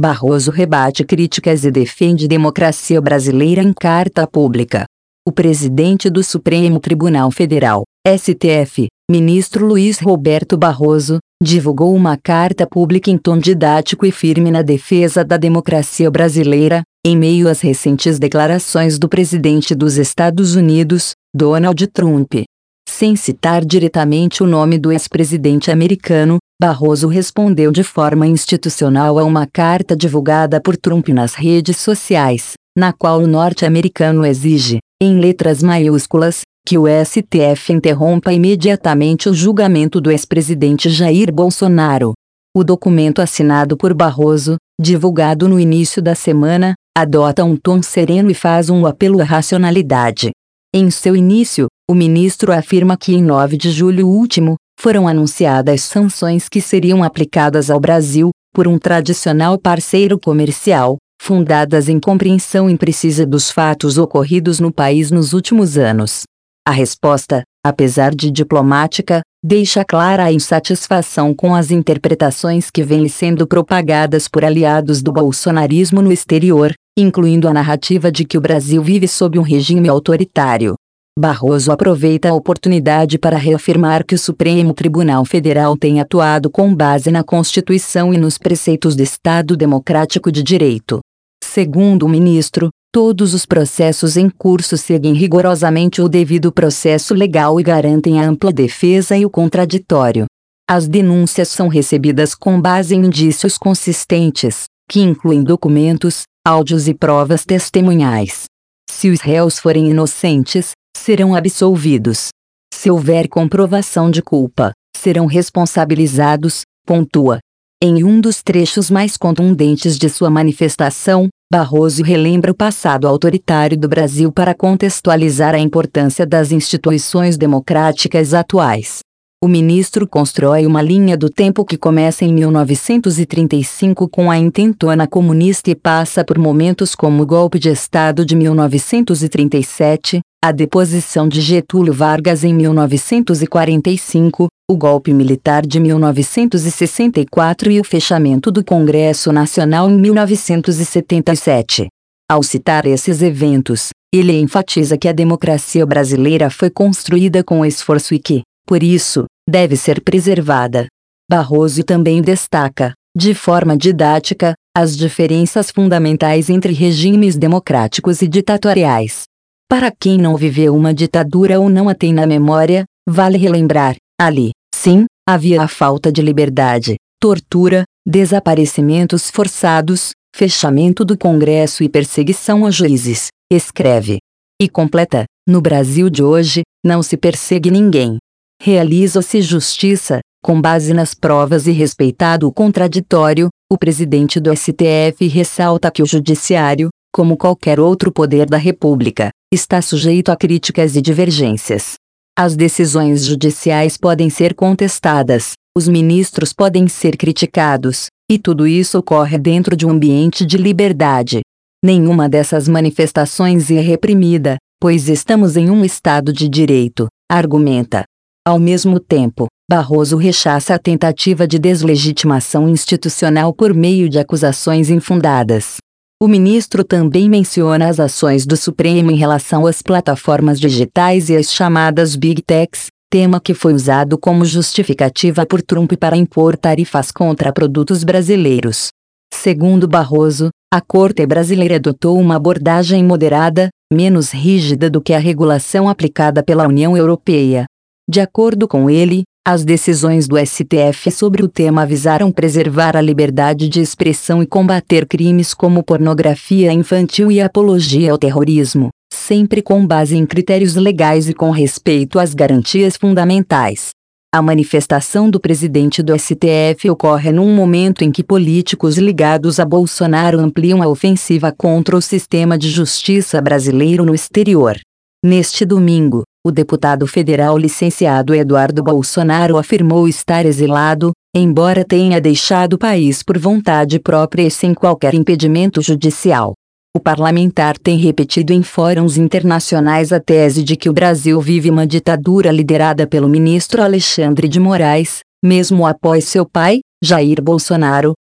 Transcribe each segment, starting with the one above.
Barroso rebate críticas e defende democracia brasileira em carta pública. O presidente do Supremo Tribunal Federal, STF, ministro Luiz Roberto Barroso, divulgou uma carta pública em tom didático e firme na defesa da democracia brasileira, em meio às recentes declarações do presidente dos Estados Unidos, Donald Trump. Sem citar diretamente o nome do ex-presidente americano, Barroso respondeu de forma institucional a uma carta divulgada por Trump nas redes sociais, na qual o norte-americano exige, em letras maiúsculas, que o STF interrompa imediatamente o julgamento do ex-presidente Jair Bolsonaro. O documento assinado por Barroso, divulgado no início da semana, adota um tom sereno e faz um apelo à racionalidade. Em seu início, o ministro afirma que em 9 de julho último, foram anunciadas sanções que seriam aplicadas ao Brasil, por um tradicional parceiro comercial, fundadas em compreensão imprecisa dos fatos ocorridos no país nos últimos anos. A resposta, apesar de diplomática, deixa clara a insatisfação com as interpretações que vêm sendo propagadas por aliados do bolsonarismo no exterior, incluindo a narrativa de que o Brasil vive sob um regime autoritário. Barroso aproveita a oportunidade para reafirmar que o Supremo Tribunal Federal tem atuado com base na Constituição e nos preceitos do Estado Democrático de Direito. Segundo o ministro, todos os processos em curso seguem rigorosamente o devido processo legal e garantem a ampla defesa e o contraditório. As denúncias são recebidas com base em indícios consistentes, que incluem documentos, áudios e provas testemunhais. Se os réus forem inocentes, serão absolvidos. Se houver comprovação de culpa, serão responsabilizados, pontua. Em um dos trechos mais contundentes de sua manifestação, Barroso relembra o passado autoritário do Brasil para contextualizar a importância das instituições democráticas atuais. O ministro constrói uma linha do tempo que começa em 1935 com a intentona comunista e passa por momentos como o golpe de Estado de 1937, a deposição de Getúlio Vargas em 1945, o golpe militar de 1964 e o fechamento do Congresso Nacional em 1977. Ao citar esses eventos, ele enfatiza que a democracia brasileira foi construída com esforço e que, por isso, deve ser preservada. Barroso também destaca, de forma didática, as diferenças fundamentais entre regimes democráticos e ditatoriais. Para quem não viveu uma ditadura ou não a tem na memória, vale relembrar, ali, sim, havia a falta de liberdade, tortura, desaparecimentos forçados, fechamento do Congresso e perseguição a juízes, escreve. E completa, no Brasil de hoje, não se persegue ninguém. Realiza-se justiça, com base nas provas e respeitado o contraditório. O presidente do STF ressalta que o judiciário, como qualquer outro poder da República, está sujeito a críticas e divergências. As decisões judiciais podem ser contestadas, os ministros podem ser criticados, e tudo isso ocorre dentro de um ambiente de liberdade. Nenhuma dessas manifestações é reprimida, pois estamos em um Estado de direito, argumenta. Ao mesmo tempo, Barroso rechaça a tentativa de deslegitimação institucional por meio de acusações infundadas. O ministro também menciona as ações do Supremo em relação às plataformas digitais e às chamadas Big Techs, tema que foi usado como justificativa por Trump para impor tarifas contra produtos brasileiros. Segundo Barroso, a Corte brasileira adotou uma abordagem moderada, menos rígida do que a regulação aplicada pela União Europeia. De acordo com ele, as decisões do STF sobre o tema visaram preservar a liberdade de expressão e combater crimes como pornografia infantil e apologia ao terrorismo, sempre com base em critérios legais e com respeito às garantias fundamentais. A manifestação do presidente do STF ocorre num momento em que políticos ligados a Bolsonaro ampliam a ofensiva contra o sistema de justiça brasileiro no exterior. Neste domingo, o deputado federal licenciado Eduardo Bolsonaro afirmou estar exilado, embora tenha deixado o país por vontade própria e sem qualquer impedimento judicial. O parlamentar tem repetido em fóruns internacionais a tese de que o Brasil vive uma ditadura liderada pelo ministro Alexandre de Moraes, mesmo após seu pai, Jair Bolsonaro,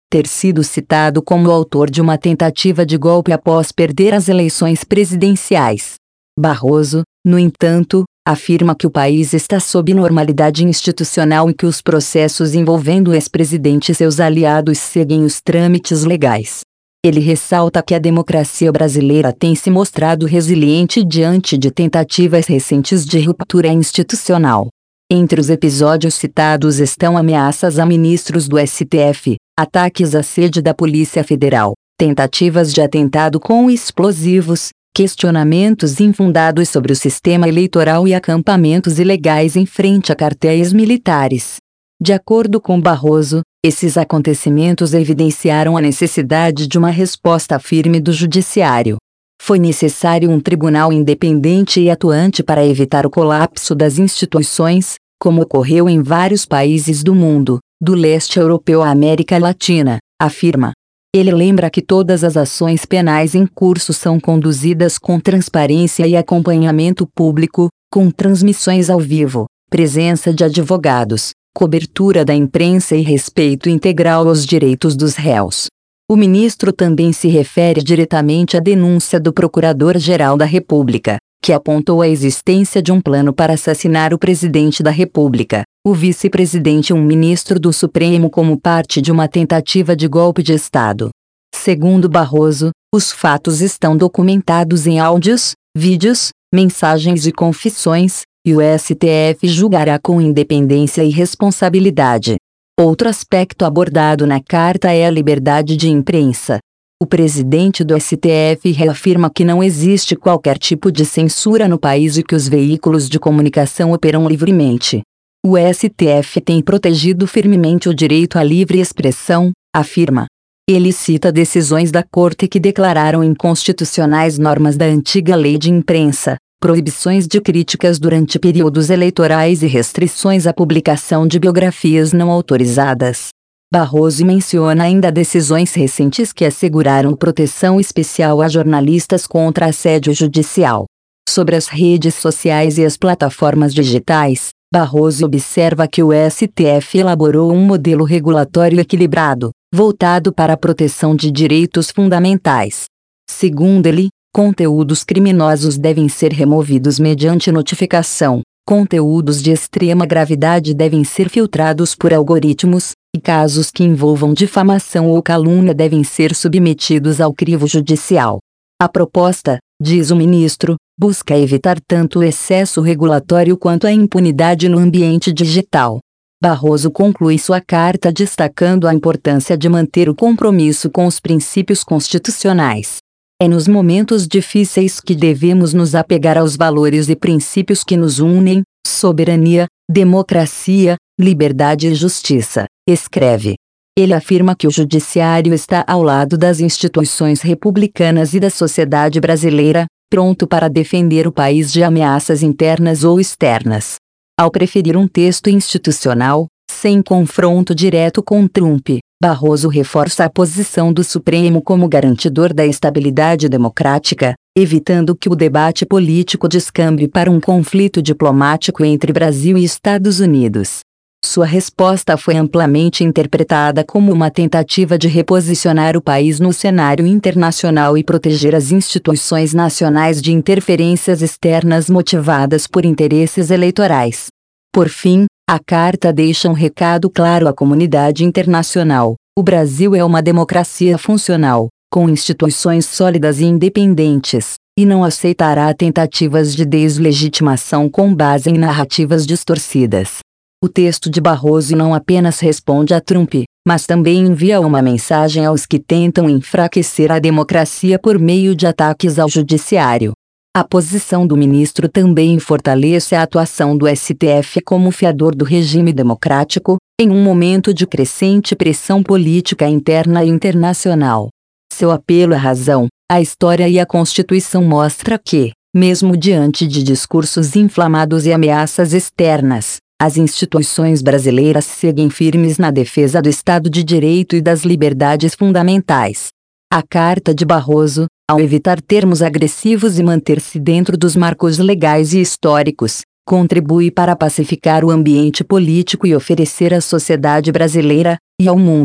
ter sido citado como autor de uma tentativa de golpe após perder as eleições presidenciais. Barroso, no entanto, afirma que o país está sob normalidade institucional e que os processos envolvendo o ex-presidente e seus aliados seguem os trâmites legais. Ele ressalta que a democracia brasileira tem se mostrado resiliente diante de tentativas recentes de ruptura institucional. Entre os episódios citados estão ameaças a ministros do STF, ataques à sede da Polícia Federal, tentativas de atentado com explosivos, questionamentos infundados sobre o sistema eleitoral e acampamentos ilegais em frente a quartéis militares. De acordo com Barroso, esses acontecimentos evidenciaram a necessidade de uma resposta firme do Judiciário. Foi necessário um tribunal independente e atuante para evitar o colapso das instituições, como ocorreu em vários países do mundo, do leste europeu à América Latina, afirma. Ele lembra que todas as ações penais em curso são conduzidas com transparência e acompanhamento público, com transmissões ao vivo, presença de advogados, cobertura da imprensa e respeito integral aos direitos dos réus. O ministro também se refere diretamente à denúncia do Procurador-Geral da República, que apontou a existência de um plano para assassinar o presidente da República, o vice-presidente e um ministro do Supremo como parte de uma tentativa de golpe de Estado. Segundo Barroso, os fatos estão documentados em áudios, vídeos, mensagens e confissões, e o STF julgará com independência e responsabilidade. Outro aspecto abordado na carta é a liberdade de imprensa. O presidente do STF reafirma que não existe qualquer tipo de censura no país e que os veículos de comunicação operam livremente. O STF tem protegido firmemente o direito à livre expressão, afirma. Ele cita decisões da Corte que declararam inconstitucionais normas da antiga Lei de Imprensa, proibições de críticas durante períodos eleitorais e restrições à publicação de biografias não autorizadas. Barroso menciona ainda decisões recentes que asseguraram proteção especial a jornalistas contra assédio judicial. Sobre as redes sociais e as plataformas digitais, Barroso observa que o STF elaborou um modelo regulatório equilibrado, voltado para a proteção de direitos fundamentais. Segundo ele, conteúdos criminosos devem ser removidos mediante notificação, conteúdos de extrema gravidade devem ser filtrados por algoritmos, e casos que envolvam difamação ou calúnia devem ser submetidos ao crivo judicial. A proposta, diz o ministro, busca evitar tanto o excesso regulatório quanto a impunidade no ambiente digital. Barroso conclui sua carta destacando a importância de manter o compromisso com os princípios constitucionais. É nos momentos difíceis que devemos nos apegar aos valores e princípios que nos unem: soberania, democracia, liberdade e justiça, escreve. Ele afirma que o judiciário está ao lado das instituições republicanas e da sociedade brasileira, pronto para defender o país de ameaças internas ou externas. Ao preferir um texto institucional, sem confronto direto com Trump, Barroso reforça a posição do Supremo como garantidor da estabilidade democrática, evitando que o debate político descambe para um conflito diplomático entre Brasil e Estados Unidos. Sua resposta foi amplamente interpretada como uma tentativa de reposicionar o país no cenário internacional e proteger as instituições nacionais de interferências externas motivadas por interesses eleitorais. Por fim, a carta deixa um recado claro à comunidade internacional: o Brasil é uma democracia funcional, com instituições sólidas e independentes, e não aceitará tentativas de deslegitimação com base em narrativas distorcidas. O texto de Barroso não apenas responde a Trump, mas também envia uma mensagem aos que tentam enfraquecer a democracia por meio de ataques ao judiciário. A posição do ministro também fortalece a atuação do STF como fiador do regime democrático, em um momento de crescente pressão política interna e internacional. Seu apelo à razão, à história e à Constituição mostra que, mesmo diante de discursos inflamados e ameaças externas, as instituições brasileiras seguem firmes na defesa do Estado de Direito e das liberdades fundamentais. A carta de Barroso, ao evitar termos agressivos e manter-se dentro dos marcos legais e históricos, contribui para pacificar o ambiente político e oferecer à sociedade brasileira, e ao mundo,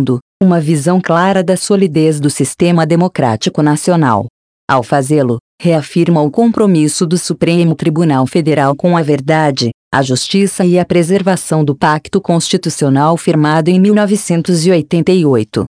uma visão clara da solidez do sistema democrático nacional. Ao fazê-lo, reafirma o compromisso do Supremo Tribunal Federal com a verdade, a justiça e a preservação do Pacto Constitucional firmado em 1988.